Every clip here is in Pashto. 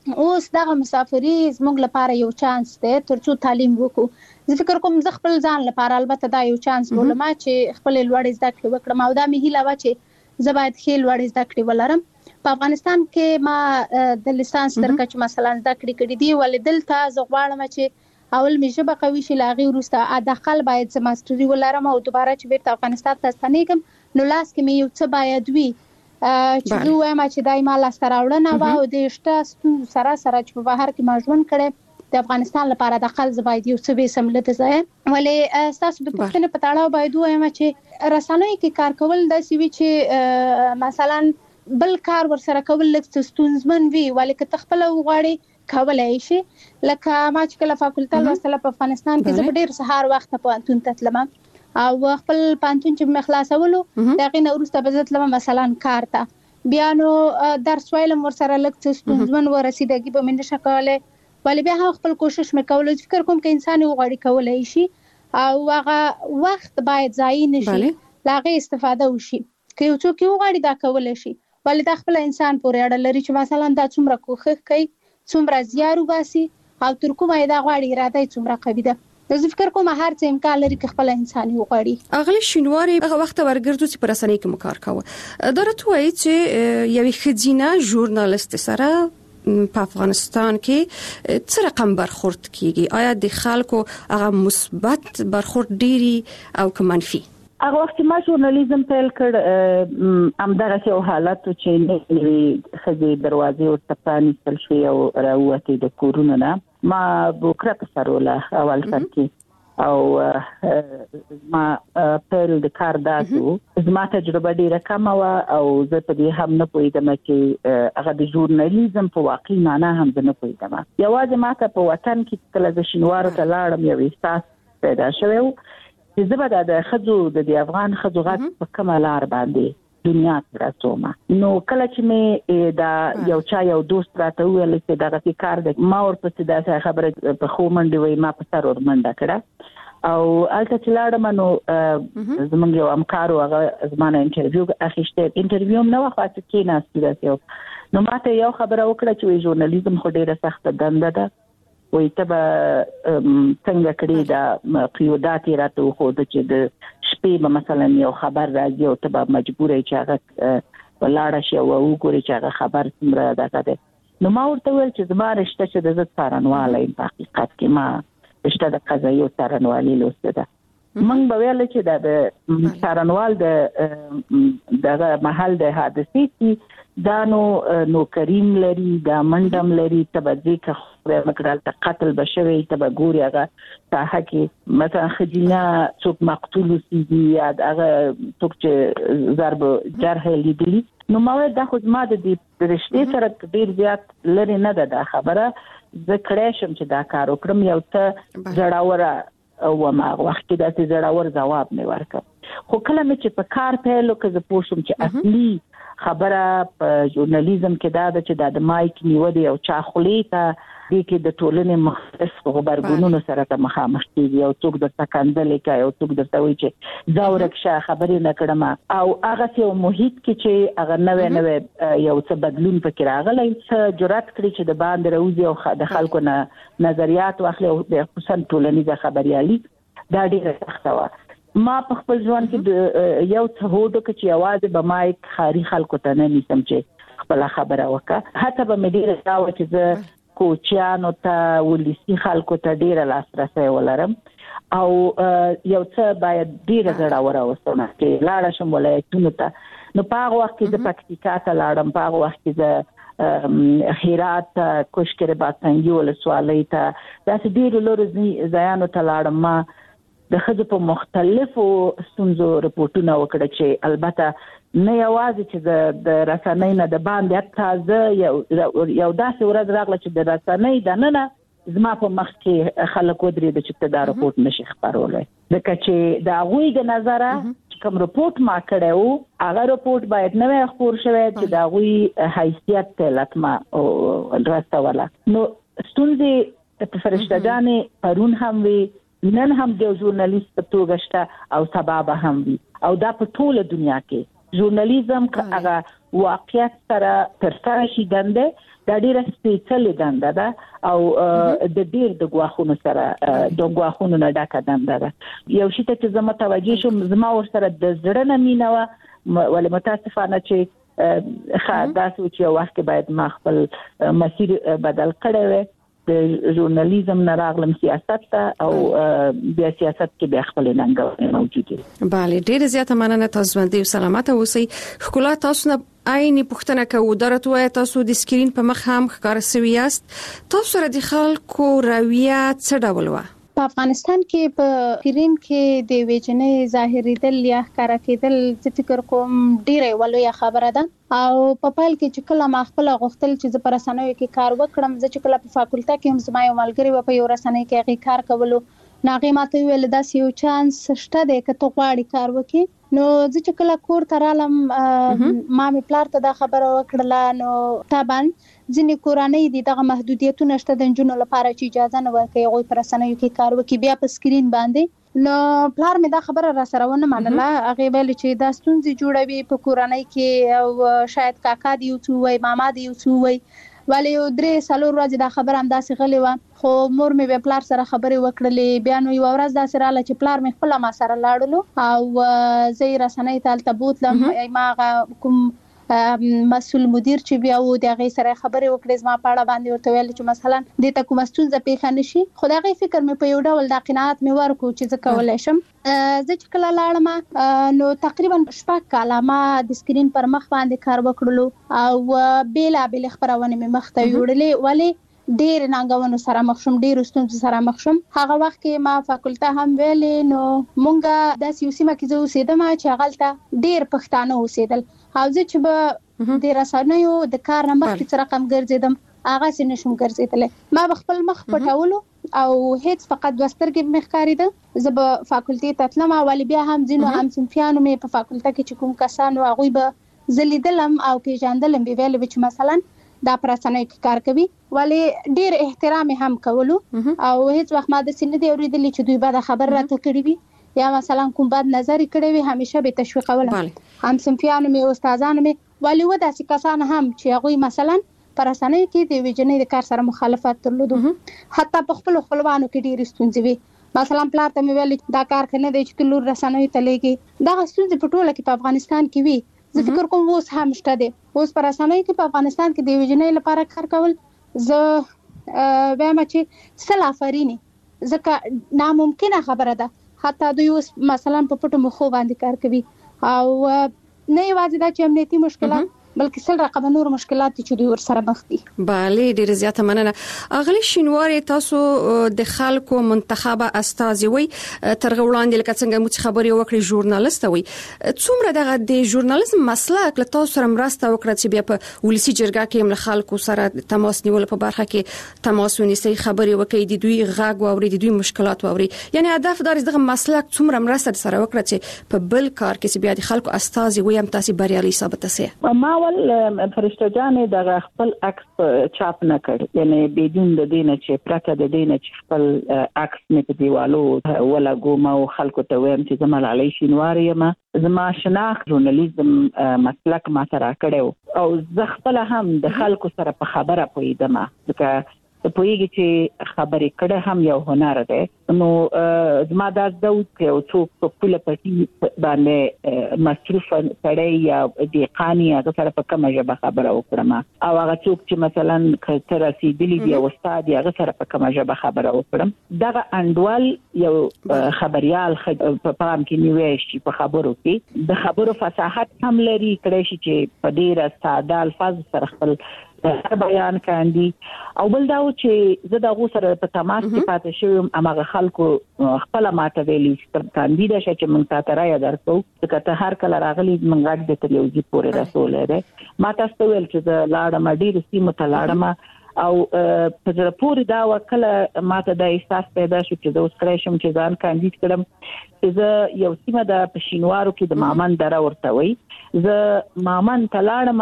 اوس دغه مسافري زموږ لپاره یو چانس دی ترڅو تعلیم وکړو. زه فکر کوم زه خپل ځان لپاره البته دا یو چانس بولم چې خپل لوړې زده کړې وکړم او دا مې هیله وه چې زه باید ښې لوړې زده کړې ولرم. په افغانستان کې ما د لیسانس تر کچې مثلا زده کړې کړې دي، ولې دلته زه غواړم چې اول مې ژبه قوي شي، له هغې وروسته حداقل باید زه ماسټري ولرم او دوباره چې بیرته افغانستان ته ستنېږم نو لاس کې مې یو څه باید وي چې زه وایم چې دا یې ما لاسته راوړنه وه او د شته ستونزو سره چې په بهر کې ما ژوند کړی د افغانستان لپاره حداقل زه باید یو څه بیسم له ده ځایه. ولې ستاسو د پوښتنې په تړاو باید ووایم چې رسنیو کې کار کول داسې وي چې مثلا بل کار ورسره کول لږ څه ستونزمن وي، ولې که ته خپله وغواړې کولی شي. لکه ما چې کله فاکولته لوستله په افغانستان کې زه په ډېر سهار وخته پوهنتون ته تلم او خپل پوهنتون چې مې خلاصولو د هغې نه وروسته به زه تلم مثلا کار ته، بیا نو درس ویلم ورسره لږ څه ستونزمن و، رسیدګي به مې نشه کولی، ولې بیا هم خپل کوشش مې کولو. فکر کوم که انسان وغواړي کولی شي او هغه وخت باید ضایع نه شي، له هغې استفاده وشي. که یو څوک وغواړي دا کولی شي، ولې دا خپله انسان پورې اړه لري چې مثلا دا څومره کوښښ کوي، څومره زیار وباسي او تر کومه یې دا غواړي اراده یې څومره قوي ده. زه فکر کوم هر څه امکان لري که خپل انسان وغواړي. اغلی شینواری هغه وخت ورګرځو چې پر رسنۍ کې مکار کاوه دا راته وایي چې یوې ښځینه ژورنالیست سره په افغانستان کې څه رقم برخورد کیږي؟ آیا د خلکو هغه مثبت برخورد ډیری او که منفي؟ هغه وخت ما ژورنالیزم پیل کړ همدغه یو حالت چې نوې ښځې دروازې ورته پرانیستل شوې او راووتې د کورونو نه. ما بوکره په سروله اول سر کې او ما پیل د کار داسو زما تجربه ډیره کمه وه او زه په دې هم نه پوهېدم چې هغه د ژورنالیزم په واقعي معنا هم زه نه پوهېدم. یوازې ما ته په وطن کې کله زه شینوارو ته لاړم یو احساس پیدا شوی و چې زه به د ښځو د افغان ښځو غږ په کومه لار باندې دنیا ته رسوم. نو کله چې مې دا یو دوست راته وویل چې دغه کار دی، ما ورپسې داسې خبره په ښو منډې وایي ما په سر ور منډه کړه او هلته چې لاړم نو زموږ یو همکار و هغه زما نه انټرویو اخیستی، انټرویو هم نه وه خو هسې کېناستو داسې نو ما ته یو خبره وکړه چې وایي ژورنالیزم خو ډېره سخته دنده ده، وایي ته به څنګه کړې دا قیودات یې راته وښوده چې د شپې به مثلا یو خبر راځي او ته به مجبوره یې چې هغه ولاړه شي او وګورې چې هغه خبر څومره دغه دی. نو ما ورته وویل چې زما رشته چې د زه څارنواله یم په حقیقت کې ما رشته د قضایي څارنوالي لوستې ده. موږ به ویل چې د څارنوال دغه محل د حادثې کې دا نو کریم لري، دا منډم لري، ته به ځې که خدای مکړه هلته قتل به شوی ته به ګورې هغه ساحه کې مثلا ښځینه څوک مقتول اوسېږي یا هغه څوک چې ضرب جرح یې لیدلي. نو ما ویل دا خو زما د دې رشتې سره ډېر زیات لرې نه ده دا خبره، زه کړی شم چې دا کار وکړم. یو څه زړوره وم هغه وخت کې داسې زړور ځواب مې ورکړ. خو کله مې چې په کار پیل وکړ زه پوه شوم چې اصلي خبره په ژورنالیزم کې دا ده چې دا د مایک نیولې او چا خولې ته دې کې د ټولنې مختلف غبرګونونو سره ته مخامخ کېږي، یو څوک درته کنځلې کوي، یو څوک درته وایي چې ځه ورک شه خبرې نه کړم، او هغه یو محیط کې چې هغه نوی یو څه بدلون پکې راغلی، څه جرأت کړي چې د باندې راوځي او د خلکو نه نظریات واخلي او خصوصا ټولنیزه خبریالي دا ډېره سخته وه. ما په خپل ژوند کې یو څه هوډ وکړ چې یوازې به مایک ښاري خلکو ته نه نیسم چې خپله خبره وکړه. هڅه به مې ډېره دا وه چې زه کوچیانو ته ولسي خلکو ته ډېره لاسرسی ولرم او یو څه باید ډېره زړوره اوسم چې لاړه شم ولایتونو ته. نو په هغه وخت کې زه پکتیکا ته لاړم، په هغه وخت کې زه هرات ته، کوشکر باتنګي ولسوالۍ ته، داسې ډېرو لرو ځایانو ته لاړم. ما د ښځو په مختلفو ستونزو رپورټونه وکړه چې البته نه یوازې چې د رسنۍ نه د باندې حتی زه یو داسې ورځ راغله چې د رسنۍ دننه زما په مخ کې خلک ودرېده چې ته دا رپورټ نشي خپرولی، ځکه چې د هغوی د نظره چې کوم رپورټ ما کړی و هغه رپورټ باید نوی خپور شوی چې د هغوی حیثیت ته لطمه رسوله. نو ستونزې په فرشتهګانې پرون هم وي، نن هم د ژورنالیست په توګه شته او سبا به هم وي، او دا په ټوله دنیا کې ژورنالیزم که هغه واقعیت سره ترسره شي دنده دا ډیره سپیڅلې دنده ده او د ډیر د غواخونو سره د غواخونو نه ډکه دنده ده. یو شی ته چې زما توجه شوم زما ور سره د زړه نه مینه ولې متاسفانه چې دا سوچ یو وخت باید ما خپل مسیر بدل کړی وي د ژورنالیزم نه راغلم سیاست ته او بیا سیاست کې به خپل ننګونه موجود دي. بله ډیر زیاته مننه تاسو باندې او سلامته اوسئ. خپل تاسو نه عیني پوښتنه کوو درته وای تاسو د سکرین په مخ هم ښکار سوي یاست. تاسو سره د خلکو رویه څه ډول و؟ په افغانستان کې په سکرین کې د ویجنې ظاهریدل یا ښکارا کېدل چې فکر کوم ډیره ولوي خبره ده او په پال کې چې کله ما خپل غوښتل چې زه پر رسنیو کې کار وکړم زه چې کله په فاکولټه کې هم زما یو ملګری و په یو رسنۍ کې هغه کار کولو ناغي ماته ویل دا یو چانس شته د کته غواړي کار وکړي. نو زه چې کله کور ته رالم ما مې پلار ته دا خبره وکړه نو تابان ځینې کورانۍ دي دغه محدودیتونه شته د جنونو لپاره چې اجازه نه ورکوي غوي پر رسنیو کې کار وکړي بیا په سکرین باندې. نو پلار مې دا خبره را سره ونه منله هغه ویل چې دا ستونزې جوړوي په کورانۍ کې او شاید کاکا دی او وای ماما دی او وای ولی 3-4 ورځې دا خبره هم داسې غلې و خو مور مې به پلار سره خبرې وکړلې بیا نو یو ورځ داسې رااله چې پلار مې خپل ما سره لاړلو او زه رسنۍ ته الته بوتلم ما کوم مسؤل مدیر چې بیا و دغه سره خبرې وکړې زما په اړه باندې ورته ویل چې مثلا د تا کوم ستونزه پیښه نشي خدای فکر مې په یو ډول د قناعت مې ورکو چې زه کولای شم. زه چې کله لاړم نو تقریبا 6 کاله ما د سکرین پر مخ باندې کار وکړلو او بیلا بیل خبرونه مې مخته وړلې ولی ډیر ناګونو سره مخ شوم ډیر ستونزو سره مخ شوم. هغه وخت کې ما فاکولټه هم ویلې نو مونږه د سیاسي مکه زو اوسېدم چې غلطه ډیر پښتانه اوسېدل او زه چې به د رسنیو د کار نه مخکې څه رقم ګرځیدم هغه څه نشم ګرځیدل ما خپل مخ پټولو او هیڅ فقط دوسترګې مخکاري ده زه به فاکولټي ته تلم ولی بیا هم ځینو هم صنفیانو مې په فاکولټه کې چې کوم کسانو هغه به زلیدلم او پیژندلم به ویل چې مثلا دا پرسنۍ کار کوي ولی ډیر احترام هم کولو او هیڅ وخت ما د سینې دی اوریدلی چې دوی به خبر راته کړی وي یا مثلا کوم بد نظر کړی وي همیشه به تشویقول هم صنفیانو می استادانو می ولی و داسې کسان هم چې هغه مثلا پرسنۍ کې د ویجنې د کار سره مخالفت درلودو حتی په خپل خپلوانو کې ډیر ستونزې وي مثلا پلار ته می ویل دا کار کنه دی چې تلور رسنۍ ته لګي دا ستونزې په ټوله کې په افغانستان کې وي. زه فکر کوم اوس هم شته دي اوس پر رسنۍ کې په افغانستان کې د ویجنې لپاره کار کول زه وایم چې سل افرینی ځکه ناممکنه خبره ده حتی دوی اوس مثلا په پټو مخو باندې کار کوي او نه یوازې دا چې امنیتي مشکلات بلکې سل رقم نور مشکلات چې دوی ور سره مخ دي. bale ډیر زیاته مننه. اغلی شینواری تاسو د خلکو منتخبه استازي وي ترغه وړاندې لکه څنګه مو خبري وکړي ژورنالیست وي څومره دغه د ژورنالیزم مسلک له تاسو سره مرسته وکړه چې بیا په ولسی جرګه کې هم خلکو سره تماس نیول په برخه کې تماس ونیسي خبري وکړي د دوی غږ واوري د دوی مشکلات واوري یعنی هدف دا دغه مسلک څومره مرسته سره وکړه چې په بل کار کې چې بیا د خلکو استازي وي هم تاسو بریالي ثابت سي. فرشته جانې د خپل عکس چاپ نه کړ یعنی بدون د دینه چې پرکه د دینه چې خپل عکس مې په دیوالو ولا ګوم او خلکو ته ویم چې زما علی شینواری ما زما شناخت ژورنالیزم مسلک ما سره کړو او زه خپل هم د خلکو سره په خبره پویدم ځکه په یوه چې خبرې کړه هم یو هنر دی نو زما د زوج او څوک په خپل پټي باندې مصروف کړي یا د قانی هغه سره په کومه ژبه خبره وکړم او هغه څوک چې مثلا کتر رسیدلی دی او استاد هغه سره په کومه ژبه خبره وکړم دغه انډوال یو خبريال په پام کې نیوي شي په خبرو کې د خبرو فصاحت هم لري کړي شي چې په ډیره ساده الفاظ سره خپل بیان کاندي او بل دا چې زه د غو سره په تماس کې پاتې شوم امغه خلکو خپل ماته ویلي چې کاندیدا شې چې مونږ ته راي درکو چې ته هر کله راغلی مونږ د تلویزیون پورې رسول لري ما تاسو ویل چې د لاړم ډیر سیمه ته لاړم او په زړه پورې دا وکړه ماته د احساس پیدا شو چې د اوس کړی شم چې ځان کاندید کړم چې زه یو سیمه د پښینوارو کې د مامن دره ورته وي زه مامن تلاړم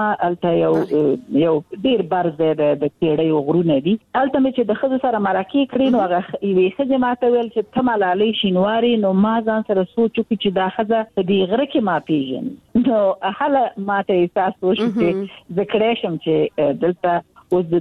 الته یو ډیر برز د تیړې غرونه دي الته مې چې د خزو سره مرکه کړې نو هغه یوې خزه ماته ویل چې تمل علی شینواری نو ما ځان سره سوچو چې دا خزه په دې غره کې ما پیژن نو هله ماته احساس وشو چې ذکر شم چې دلته اوس